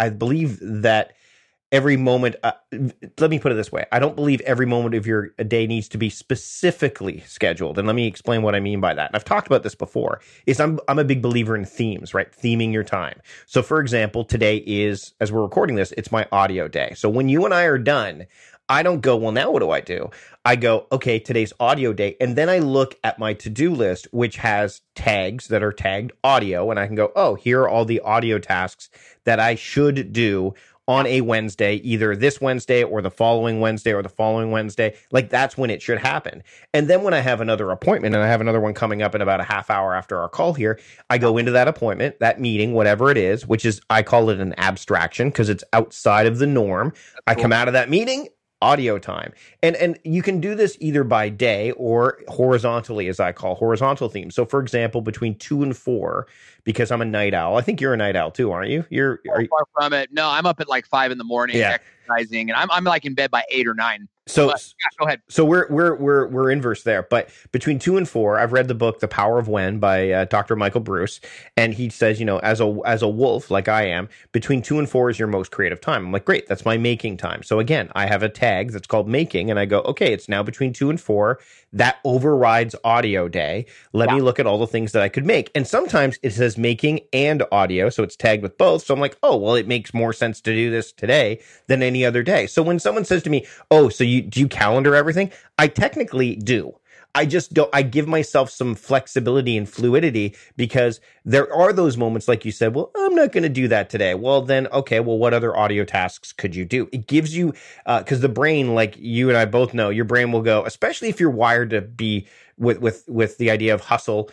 every moment, let me put it this way. I don't believe every moment of your day needs to be specifically scheduled. And let me explain what I mean by that. And I've talked about this before, is I'm a big believer in themes, right? Theming your time. So for example, today is, as we're recording this, it's my audio day. So when you and I are done, I don't go, well, now what do? I go, okay, today's audio day. And then I look at my to-do list, which has tags that are tagged audio. And I can go, oh, here are all the audio tasks that I should do on a Wednesday, either this Wednesday or the following Wednesday or the following Wednesday. Like that's when it should happen. And then when I have another appointment, and I have another one coming up in about a half hour after our call here, I go into that appointment, that meeting, whatever it is, which is, I call it an abstraction because it's outside of the norm. I come out of that meeting, audio time. And you can do this either by day or horizontally, as I call horizontal themes. So for example, between 2 and 4, because I'm a night owl. I think you're a night owl too, aren't you? Are you far from it? No, I'm up at like 5 in the morning exercising, and I'm like in bed by 8 or 9. So go ahead. So we're inverse there. But between 2 and 4, I've read the book The Power of When by Dr. Michael Bruce, and he says, as a wolf like I am, between 2 and 4 is your most creative time. I'm like, great, that's my making time. So again, I have a tag that's called making, and I go, okay, it's now between 2 and 4. That overrides audio day. Let me look at all the things that I could make. And sometimes it says making and audio, so it's tagged with both. So I'm like, oh, well, it makes more sense to do this today than any other day. So when someone says to me, oh, so do you calendar everything? I technically do. I just don't. I give myself some flexibility and fluidity because there are those moments, like you said, well, I'm not going to do that today. Well, then, okay, well, what other audio tasks could you do? It gives you, because the brain, like you and I both know, your brain will go, especially if you're wired to be with the idea of hustle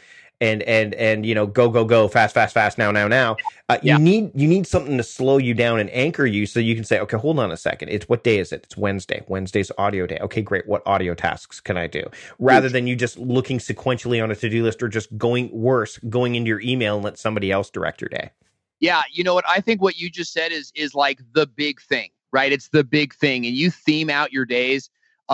and go fast now. You need something to slow you down and anchor you so you can say, okay, hold on a second. It's what day is it? It's Wednesday. Wednesday's audio day. Okay, great. What audio tasks can I do? Rather than you just looking sequentially on a to-do list or just going into your email and let somebody else direct your day. Yeah, you know what? I think what you just said is like the big thing, right? It's the big thing. And you theme out your days.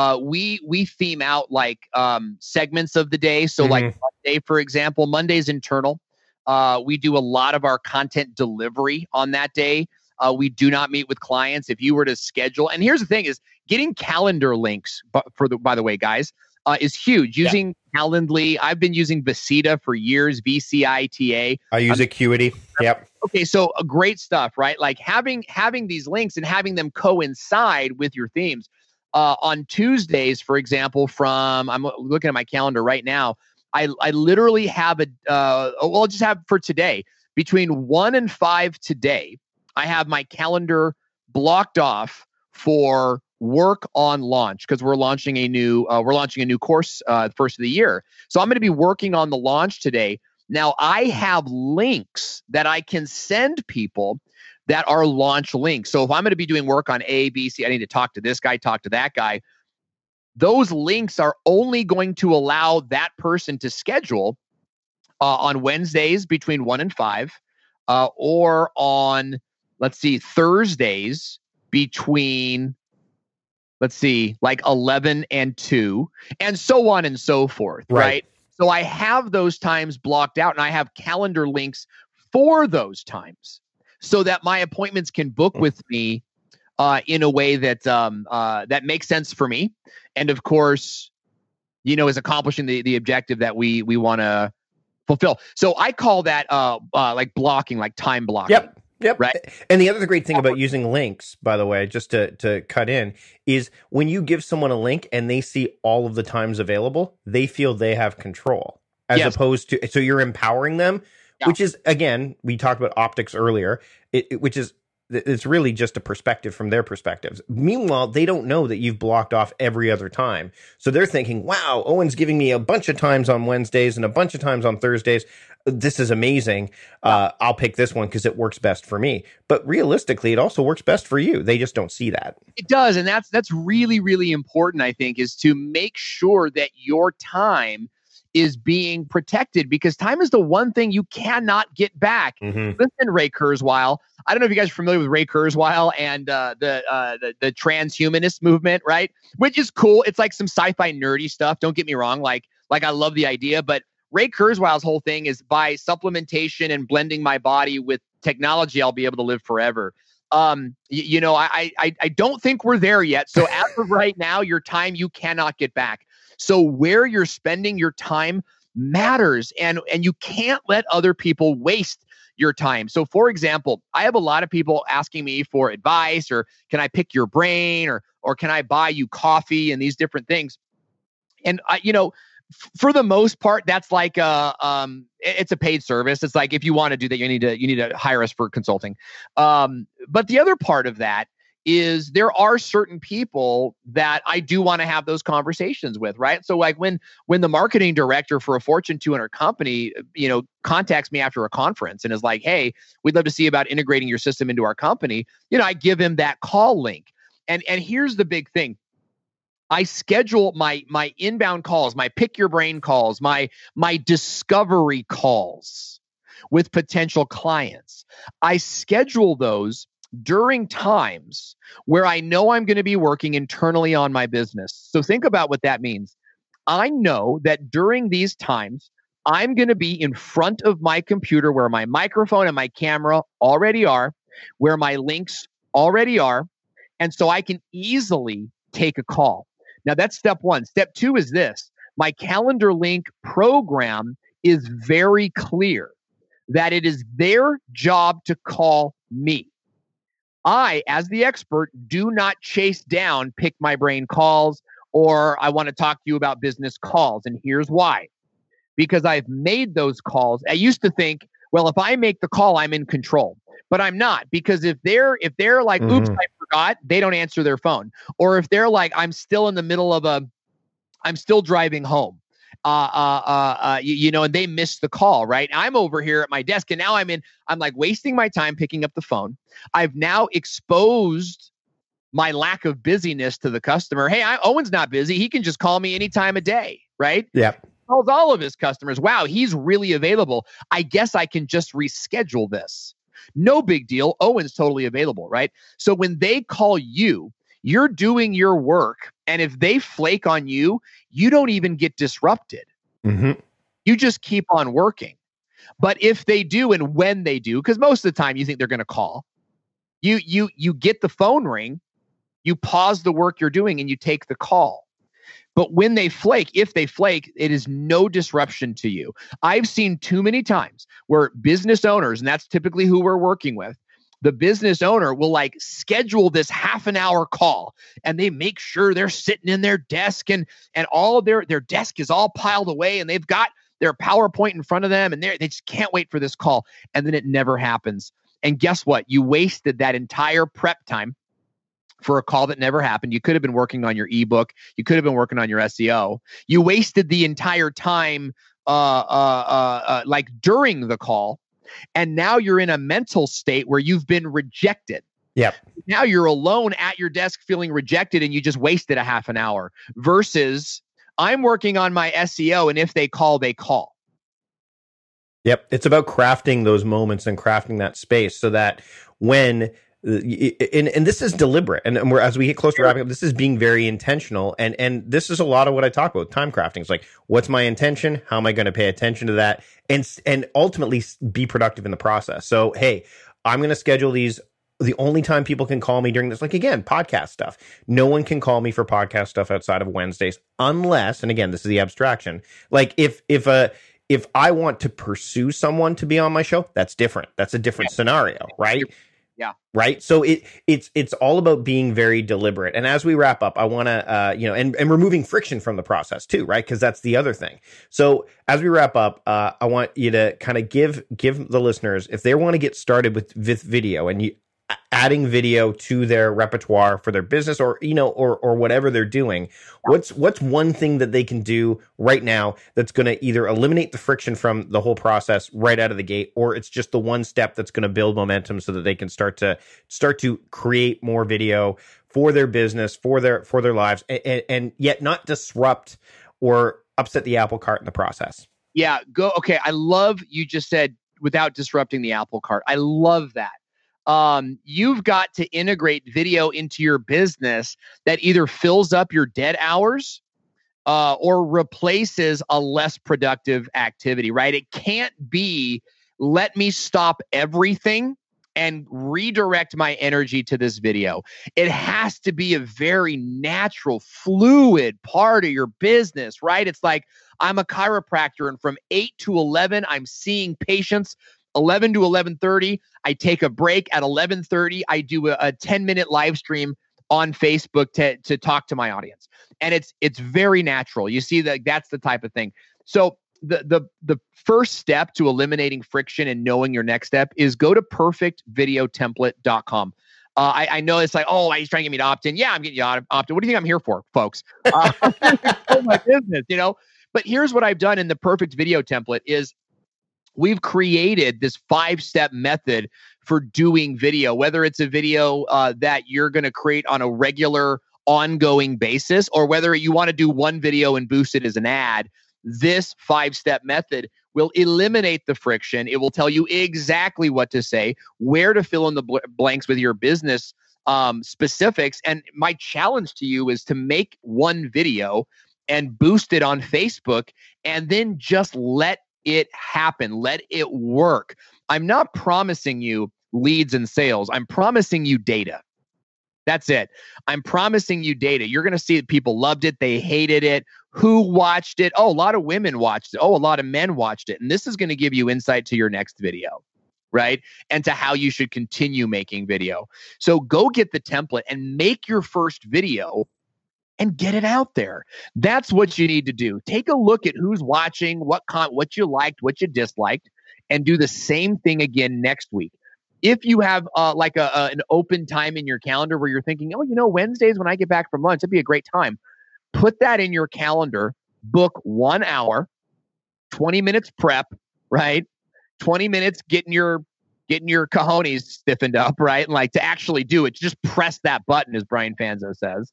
We theme out like segments of the day. So like Monday, for example, Monday's internal. We do a lot of our content delivery on that day. We do not meet with clients. If you were to schedule, and here's the thing is getting calendar links, by the way, guys, is huge. Using Calendly. I've been using Visita for years, VCITA. I use Acuity. Yep. Okay, so great stuff, right? Like having these links and having them coincide with your themes. On Tuesdays, for example, I'm looking at my calendar right now. I literally have I'll just have for today, between 1 and 5 today, I have my calendar blocked off for work on launch because we're launching a new course first of the year. So I'm going to be working on the launch today. Now I have links that I can send people that are launch links. So if I'm going to be doing work on A, B, C, I need to talk to this guy, talk to that guy. Those links are only going to allow that person to schedule on Wednesdays between 1 and 5, or on, Thursdays between, like 11 and 2, and so on and so forth, right? So I have those times blocked out, and I have calendar links for those times, so that my appointments can book with me in a way that that makes sense for me. And of course, is accomplishing the objective that we want to fulfill. So I call that like blocking, like time blocking. Yep. Right. And the other great thing about using links, by the way, just to cut in, is when you give someone a link and they see all of the times available, they feel they have control, as opposed to, so you're empowering them, which is, again, we talked about optics earlier, which is, it's really just a perspective from their perspectives. Meanwhile, they don't know that you've blocked off every other time. So they're thinking, wow, Owen's giving me a bunch of times on Wednesdays and a bunch of times on Thursdays. This is amazing. I'll pick this one because it works best for me. But realistically, it also works best for you. They just don't see that. It does. And that's really, really important, I think, is to make sure that your time is being protected, because time is the one thing you cannot get back. Listen, Ray Kurzweil. I don't know if you guys are familiar with Ray Kurzweil and the transhumanist movement, right? Which is cool. It's like some sci-fi nerdy stuff. Don't get me wrong. Like I love the idea, but Ray Kurzweil's whole thing is by supplementation and blending my body with technology, I'll be able to live forever. I don't think we're there yet. So as of right now, your time you cannot get back. So where you're spending your time matters, and you can't let other people waste your time. So for example, I have a lot of people asking me for advice, or can I pick your brain, or can I buy you coffee, and these different things. And for the most part, that's like it's a paid service. It's like, if you want to do that, you need to hire us for consulting. But the other part of that is there are certain people that I do want to have those conversations with, right? So like when the marketing director for a Fortune 200 company, contacts me after a conference and is like, hey, we'd love to see about integrating your system into our company. I give him that call link. And here's the big thing. I schedule my inbound calls, my pick your brain calls, my discovery calls with potential clients. I schedule those during times where I know I'm going to be working internally on my business. So think about what that means. I know that during these times, I'm going to be in front of my computer where my microphone and my camera already are, where my links already are. And so I can easily take a call. Now that's step one. Step two is this. My calendar link program is very clear that it is their job to call me. I, as the expert, do not chase down pick my brain calls, or I want to talk to you about business calls. And here's why. Because I've made those calls. I used to think, well, if I make the call, I'm in control. But I'm not, because if they're like, oops, I forgot, they don't answer their phone. Or if they're like, I'm still in the middle of I'm still driving home. And they missed the call, right? I'm over here at my desk, and now I'm like wasting my time picking up the phone. I've now exposed my lack of busyness to the customer. Hey, Owen's not busy. He can just call me any time of day, right? Yeah. Tells all of his customers, wow, he's really available. I guess I can just reschedule this. No big deal. Owen's totally available, right? So when they call you, you're doing your work. And if they flake on you, you don't even get disrupted. You just keep on working. But if they do, and when they do, because most of the time you think they're going to call, you get the phone ring, you pause the work you're doing, and you take the call. But when they flake, if they flake, it is no disruption to you. I've seen too many times where business owners, and that's typically who we're working with, the business owner will like schedule this half an hour call, and they make sure they're sitting in their desk, and all of their desk is all piled away, and they've got their PowerPoint in front of them, and they just can't wait for this call. And then it never happens. And guess what? You wasted that entire prep time for a call that never happened. You could have been working on your ebook. You could have been working on your SEO. You wasted the entire time like during the call. And now you're in a mental state where you've been rejected. Yep. Now you're alone at your desk feeling rejected, and you just wasted a half an hour versus I'm working on my SEO, and if they call, they call. Yep. It's about crafting those moments and crafting that space so that when and this is deliberate, and we're, as we get close to wrapping up, this is being very intentional, and this is a lot of what I talk about. Time crafting. It's like, what's my intention? How am I going to pay attention to that, and ultimately be productive in the process? So, hey, I'm going to schedule these The only time people can call me during this, like, again, podcast stuff. No one can call me for podcast stuff outside of Wednesdays unless, and again, this is the abstraction. Like if I want to pursue someone to be on my show, that's different. That's a different scenario, right? Yeah. Right. So it's all about being very deliberate. And as we wrap up, I want to, and removing friction from the process too, right? Because that's the other thing. So as we wrap up, I want you to kind of give the listeners, if they want to get started with video and adding video to their repertoire for their business or whatever they're doing, what's one thing that they can do right now that's going to either eliminate the friction from the whole process right out of the gate, or it's just the one step that's going to build momentum so that they can start to create more video for their business, for their lives, and yet not disrupt or upset the apple cart in the process? Yeah, okay. I love you just said without disrupting the apple cart. I love that. You've got to integrate video into your business that either fills up your dead hours or replaces a less productive activity, right? It can't be, let me stop everything and redirect my energy to this video. It has to be a very natural, fluid part of your business, right? It's like, I'm a chiropractor and from 8 to 11, I'm seeing patients. 11 to 11:30, I take a break. At 11:30, I do a 10-minute live stream on Facebook to talk to my audience. And it's very natural. You see that's the type of thing. So the first step to eliminating friction and knowing your next step is go to perfectvideotemplate.com. I know it's like, oh, he's trying to get me to opt in. Yeah, I'm getting you opt in. What do you think I'm here for, folks? My business, But here's what I've done in the Perfect Video Template is we've created this 5-step method for doing video, whether it's a video that you're going to create on a regular, ongoing basis, or whether you want to do one video and boost it as an ad. This 5-step method will eliminate the friction. It will tell you exactly what to say, where to fill in the blanks with your business specifics. And my challenge to you is to make one video and boost it on Facebook and then just let it happen. Let it work. I'm not promising you leads and sales. I'm promising you data. That's it. I'm promising you data. You're going to see that people loved it. They hated it. Who watched it? Oh, a lot of women watched it. Oh, a lot of men watched it. And this is going to give you insight to your next video, right? And to how you should continue making video. So go get the template and make your first video and get it out there. That's what you need to do. Take a look at who's watching, what you liked, what you disliked, and do the same thing again next week. If you have an open time in your calendar where you're thinking, Wednesdays when I get back from lunch, it'd be a great time. Put that in your calendar, book 1 hour, 20 minutes prep, right? 20 minutes getting your cojones stiffened up, right? And like to actually do it, just press that button, as Brian Fanzo says.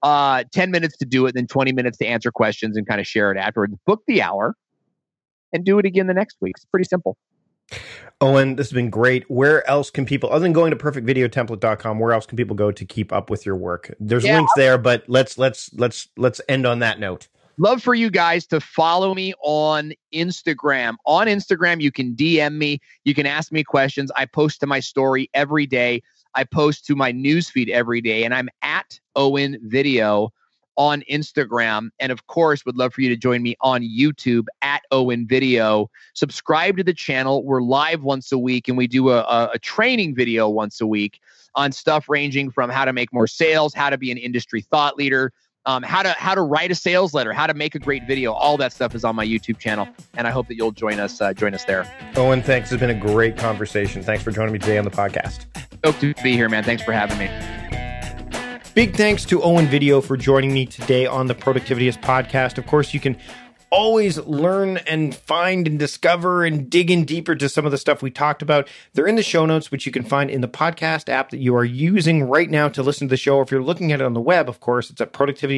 10 minutes to do it, then 20 minutes to answer questions and kind of share it afterwards. Book the hour and do it again the next week. It's pretty simple. Owen, this has been great. Where else can people, other than going to perfectvideotemplate.com, where else can people go to keep up with your work? There's links there, but let's end on that note. Love for you guys to follow me on Instagram. On Instagram, you can DM me. You can ask me questions. I post to my story every day. I post to my newsfeed every day, and I'm at Owen Video on Instagram. And of course, would love for you to join me on YouTube at Owen Video. Subscribe to the channel. We're live once a week, and we do a training video once a week on stuff ranging from how to make more sales, how to be an industry thought leader, how to write a sales letter, how to make a great video. All that stuff is on my YouTube channel, and I hope that you'll join us there. Owen, thanks. It's been a great conversation. Thanks for joining me today on the podcast. Stoked to be here, man. Thanks for having me. Big thanks to Owen Video for joining me today on the Productivityist podcast. Of course, you can always learn and find and discover and dig in deeper to some of the stuff we talked about. They're in the show notes, which you can find in the podcast app that you are using right now to listen to the show. Or if you're looking at it on the web, of course, it's at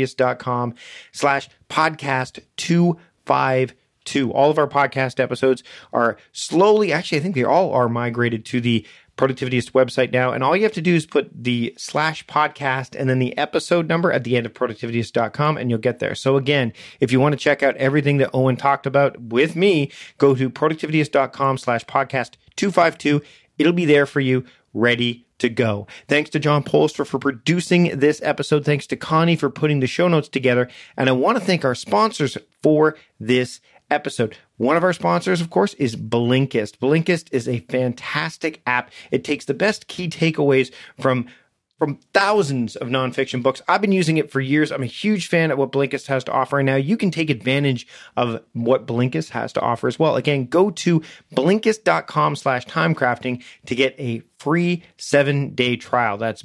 productivityist.com/podcast252. All of our podcast episodes are slowly, actually, I think they all are migrated to the Productivityist website now. And all you have to do is put the /podcast and then the episode number at the end of productivityist.com and you'll get there. So again, if you want to check out everything that Owen talked about with me, go to productivityist.com/podcast252. It'll be there for you, ready to go. Thanks to John Polster for producing this episode. Thanks to Connie for putting the show notes together. And I want to thank our sponsors for this episode. One of our sponsors, of course, is Blinkist. Blinkist is a fantastic app. It takes the best key takeaways from thousands of nonfiction books. I've been using it for years. I'm a huge fan of what Blinkist has to offer. And now you can take advantage of what Blinkist has to offer as well. Again, go to Blinkist.com/timecrafting to get a free 7-day trial. That's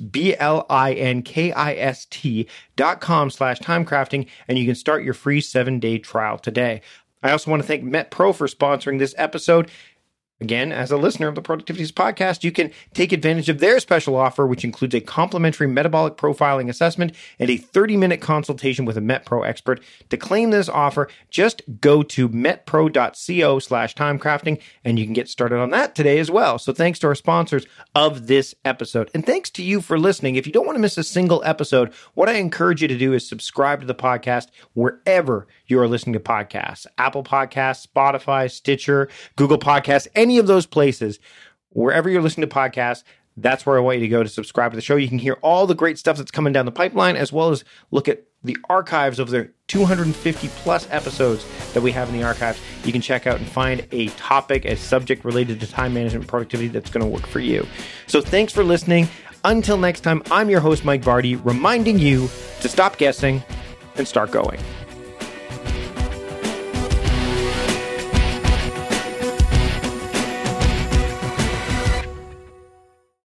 BLINKIST.com/timecrafting. And you can start your free 7-day trial today. I also want to thank MetPro for sponsoring this episode. Again, as a listener of the Productivities Podcast, you can take advantage of their special offer, which includes a complimentary metabolic profiling assessment and a 30-minute consultation with a MetPro expert. To claim this offer, just go to metpro.co/timecrafting, and you can get started on that today as well. So thanks to our sponsors of this episode. And thanks to you for listening. If you don't want to miss a single episode, what I encourage you to do is subscribe to the podcast wherever you are listening to podcasts. Apple Podcasts, Spotify, Stitcher, Google Podcasts, any of those places, wherever you're listening to podcasts, that's where I want you to go to subscribe to the show. You can hear all the great stuff that's coming down the pipeline, as well as look at the archives of the 250 plus episodes that we have in the archives. You can check out and find a topic, a subject related to time management and productivity that's going to work for you. So thanks for listening. Until next time, I'm your host, Mike Vardy, reminding you to stop guessing and start going.